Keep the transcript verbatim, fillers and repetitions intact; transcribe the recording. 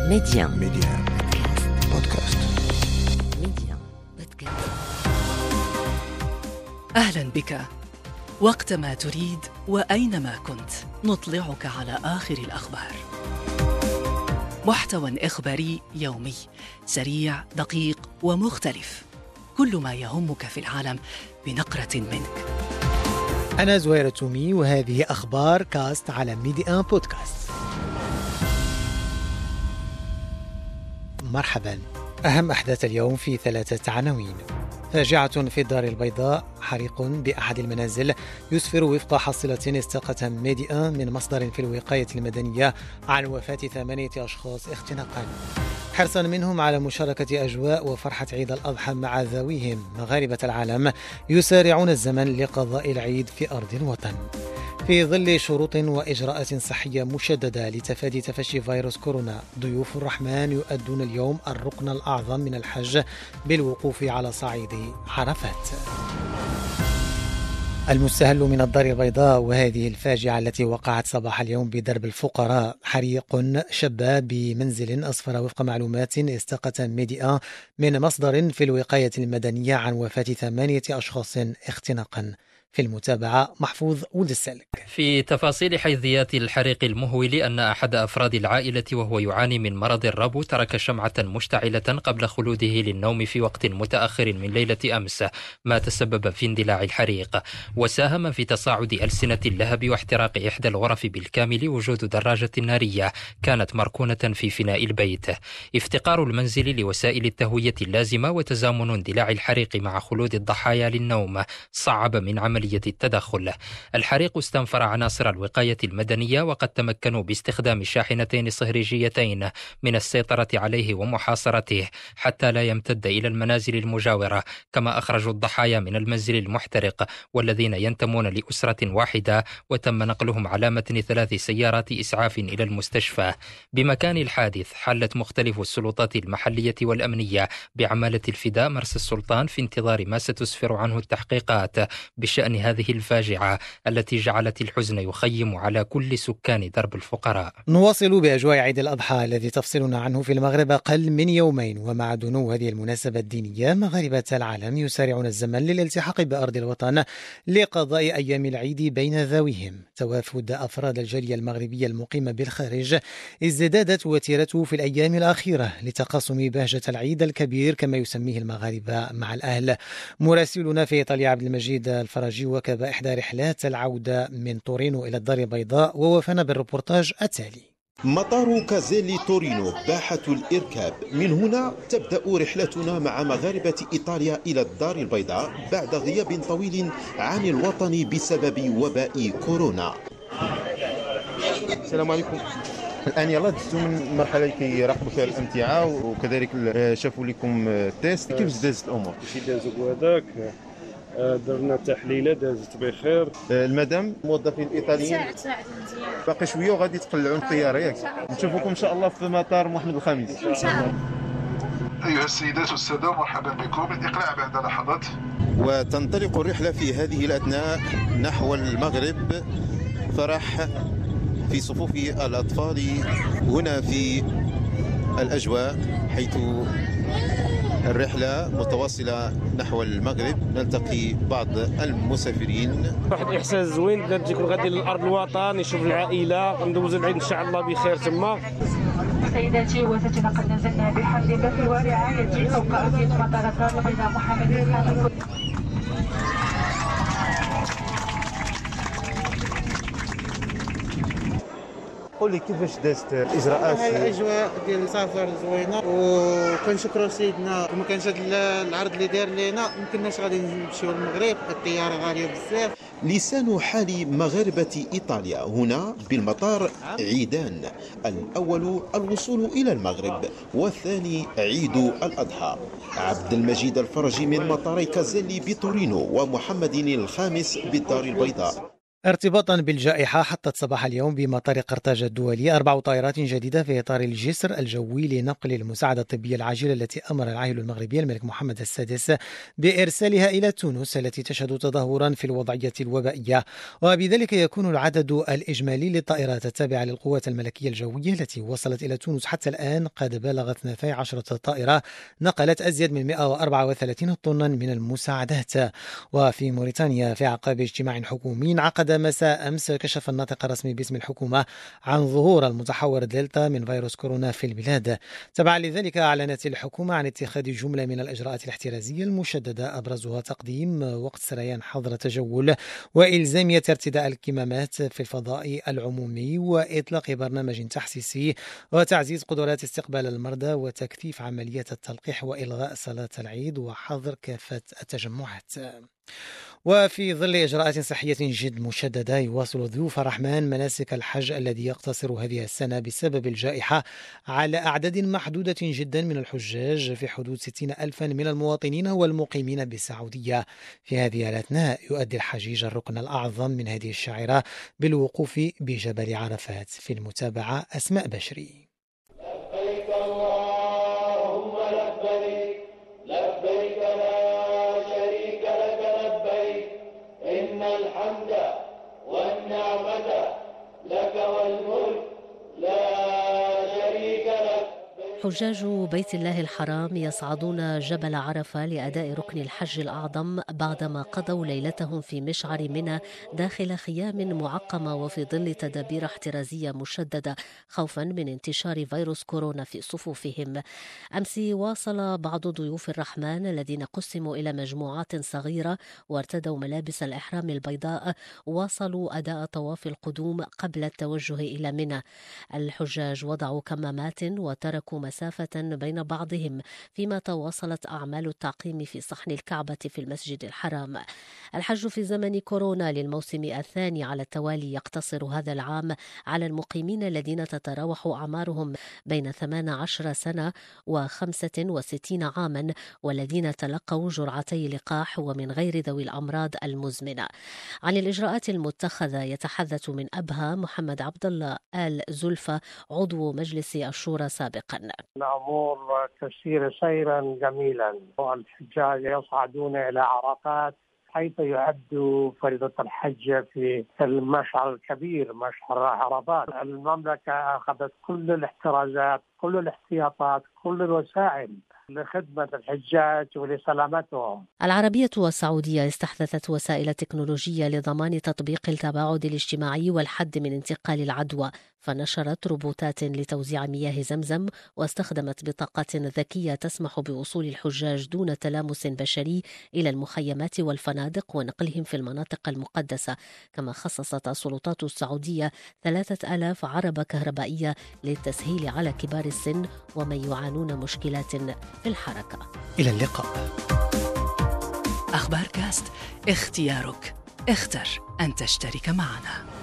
ميديان ميديان بودكاست. ميديان بودكاست. أهلا بك. وقتما تريد وأينما كنت نطلعك على آخر الأخبار. محتوى إخباري يومي سريع دقيق ومختلف، كل ما يهمك في العالم بنقرة منك. أنا زويرة تومي وهذه أخبار كاست على ميديان بودكاست. مرحبا. أهم أحداث اليوم في ثلاثة عناوين. فاجعة في الدار البيضاء، حريق بأحد المنازل يسفر وفق حصيلة استاقتها ميديان من مصدر في الوقاية المدنية عن وفاة ثمانية أشخاص اختناقا. حرصا منهم على مشاركة أجواء وفرحة عيد الأضحى مع ذويهم، مغاربة العالم يسارعون الزمن لقضاء العيد في أرض الوطن. في ظل شروط وإجراءات صحية مشددة لتفادي تفشي فيروس كورونا، ضيوف الرحمن يؤدون اليوم الركن الأعظم من الحج بالوقوف على صعيد عرفات. المستهل من الدار البيضاء وهذه الفاجعة التي وقعت صباح اليوم بدرب الفقراء، حريق شب بمنزل أسفر وفق معلومات استاقتها ميديان من مصدر في الوقاية المدنية عن وفاة ثمانية أشخاص اختناقا. في المتابعة محفوظ ولد السالك. في تفاصيل حيثيات الحريق المهول أن أحد أفراد العائلة وهو يعاني من مرض الربو ترك شمعة مشتعلة قبل خلوده للنوم في وقت متأخر من ليلة أمس، ما تسبب في اندلاع الحريق وساهم في تصاعد ألسنة اللهب واحتراق إحدى الغرف بالكامل. وجود دراجة نارية كانت مركونة في فناء البيت. افتقار المنزل لوسائل التهوية اللازمة وتزامن اندلاع الحريق مع خلود الضحايا للنوم صعب من عمل التدخل. الحريق استنفر عناصر الوقاية المدنية، وقد تمكنوا باستخدام شاحنتين صهريجيتين من السيطرة عليه ومحاصرته حتى لا يمتد إلى المنازل المجاورة. كما أخرجوا الضحايا من المنزل المحترق والذين ينتمون لأسرة واحدة، وتم نقلهم على متن ثلاث سيارات إسعاف إلى المستشفى. بمكان الحادث حلت مختلف السلطات المحلية والأمنية بعمالة الفداء مرسى السلطان في انتظار ما ستسفر عنه التحقيقات بشأن هذه الفاجعة التي جعلت الحزن يخيم على كل سكان درب الفقراء. نواصل بأجواء عيد الأضحى الذي تفصلنا عنه في المغرب أقل من يومين، ومع دنو هذه المناسبة الدينية مغاربة العالم يسارعون الزمن للالتحاق بأرض الوطن لقضاء أيام العيد بين ذويهم. توافد أفراد الجالية المغربية المقيمة بالخارج ازدادت وتيرته في الأيام الأخيرة لتقاسم بهجة العيد الكبير كما يسميه المغاربة مع الأهل. مراسلنا في إيطاليا عبد المجيد الفرجي وكب إحدى رحلات العودة من تورينو إلى الدار البيضاء ووفانا بالريبورتاج التالي. مطار كازيلي تورينو باحة الإركاب، من هنا تبدأ رحلتنا مع مغاربة إيطاليا إلى الدار البيضاء بعد غياب طويل عن الوطن بسبب وباء كورونا. السلام عليكم. الآن يلا دزتوا من مرحلة كي يراقبوا فيها الامتعة وكذلك شافوا لكم التيست. كيف دازت الأمور؟ كي دازوا بهذاك درنا تحليله دازت بخير. المدام موظفين الايطاليين ساعد ساعد مزيان، باقي شويه وغادي تقلعوا الطياره ياك؟ نشوفكم ان شاء الله في مطار محمد الخامس ان شاء الله. ايها السيدات والساده، مرحبا بكم. الاقلاع بعد لحظات. وتنطلق الرحله في هذه الاثناء نحو المغرب. فرح في صفوف الاطفال هنا في الاجواء، حيث الرحلة متواصلة نحو المغرب. نلتقي بعض المسافرين. واحد إحساس زوين، بنادم يكون غادي للأرض الوطن يشوف العائلة، ندوز العيد إن شاء الله بخير تما. سيداتي وسادتنا، قد نزلنا بحمد الله ورعايته فوق أرضية مطار الدار البيضاء محمد الخامس. قولي كيفاش دازت الاجراءات؟ هاي اجواء ديال السفر زوينه، وكنشكروا سيدنا. ما كانش هذا العرض اللي دار لينا ما كناش غادي نمشيو للمغرب، الطياره غاليه بزاف. لسان حال مغاربة إيطاليا هنا بالمطار عيدان. الأول الوصول إلى المغرب، والثاني عيد الأضحى. عبد المجيد الفرجي من مطار كازيلي بتورينو ومحمد الخامس بالدار البيضاء. ارتباطا بالجائحة حطت صباح اليوم بمطار قرطاج الدولي أربع طائرات جديدة في إطار الجسر الجوي لنقل المساعدة الطبية العاجلة التي أمر العاهل المغربي الملك محمد السادس بإرسالها إلى تونس التي تشهد تدهورا في الوضعية الوبائية، وبذلك يكون العدد الإجمالي للطائرات التابعة للقوات الملكية الجوية التي وصلت إلى تونس حتى الآن قد بلغ اثنتي عشرة طائرة نقلت أزيد من مئة وأربعة وثلاثين طنا من المساعدات. وفي موريتانيا في أعقاب اجتماع حكومي عقد مساء أمس كشف الناطق الرسمي باسم الحكومة عن ظهور المتحور دلتا من فيروس كورونا في البلاد. تبعا لذلك أعلنت الحكومة عن اتخاذ جملة من الإجراءات الاحترازية المشددة أبرزها تقديم وقت سريان حظر تجول وإلزامية ارتداء الكمامات في الفضاء العمومي وإطلاق برنامج تحسيسي وتعزيز قدرات استقبال المرضى وتكثيف عمليات التلقيح وإلغاء صلاة العيد وحظر كافة التجمعات. وفي ظل إجراءات صحية جد مشددة يواصل ضيوف الرحمن مناسك الحج الذي يقتصر هذه السنة بسبب الجائحة على أعداد محدودة جدا من الحجاج في حدود ستين ألفا من المواطنين والمقيمين بالسعودية. في هذه الأثناء يؤدي الحجيج الركن الأعظم من هذه الشعيرة بالوقوف بجبل عرفات. في المتابعة أسماء بشري. لبيك اللهم لبيك لبيك لا شريك لك لبيك إن الحمد والنعمة لك والملك لا شريك لك. حجاج بيت الله الحرام يصعدون جبل عرفة لأداء ركن الحج الأعظم بعدما قضوا ليلتهم في مشعر منى داخل خيام معقمة وفي ظل تدابير احترازية مشددة خوفا من انتشار فيروس كورونا في صفوفهم. أمس واصل بعض ضيوف الرحمن الذين قسموا إلى مجموعات صغيرة وارتدوا ملابس الإحرام البيضاء واصلوا أداء طواف القدوم قبل التوجه إلى منى. الحجاج وضعوا كمامات وتركوا مسافة بين بعضهم فيما تواصلت أعمال التعقيم في صحن الكعبة في المسجد الحرام. الحج في زمن كورونا للموسم الثاني على التوالي يقتصر هذا العام على المقيمين الذين تتراوح أعمارهم بين ثمان عشرة سنة وخمسة وستين عاما والذين تلقوا جرعتي لقاح ومن غير ذوي الأمراض المزمنة. عن الإجراءات المتخذة يتحدث من أبها محمد عبد الله آل زلفة عضو مجلس الشورى سابقا. الأمور تسير سيرا جميلا والحجاج يصعدون إلى عرفات حيث يعد فريضة الحج في المشعر الكبير مشعر عرفات. المملكة أخذت كل الاحترازات كل الاحتياطات كل الوسائل لخدمة الحجاج ولسلامتهم. العربية والسعودية استحدثت وسائل تكنولوجية لضمان تطبيق التباعد الاجتماعي والحد من انتقال العدوى، فنشرت روبوتات لتوزيع مياه زمزم واستخدمت بطاقات ذكية تسمح بوصول الحجاج دون تلامس بشري إلى المخيمات والفنادق ونقلهم في المناطق المقدسة. كما خصصت السلطات السعودية ثلاثة آلاف عربة كهربائية للتسهيل على كبار السن ومن يعانون مشكلات في الحركة. إلى اللقاء. أخبار كاست، اختيارك، اختر أن تشترك معنا.